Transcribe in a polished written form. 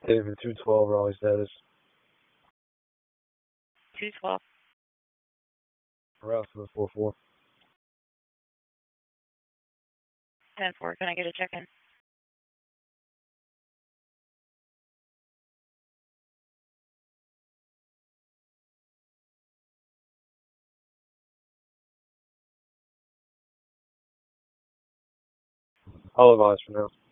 David 212, Raleigh status. 212. Route to the 4-4. 10-4. Can I get a check-in? I'll advise for now.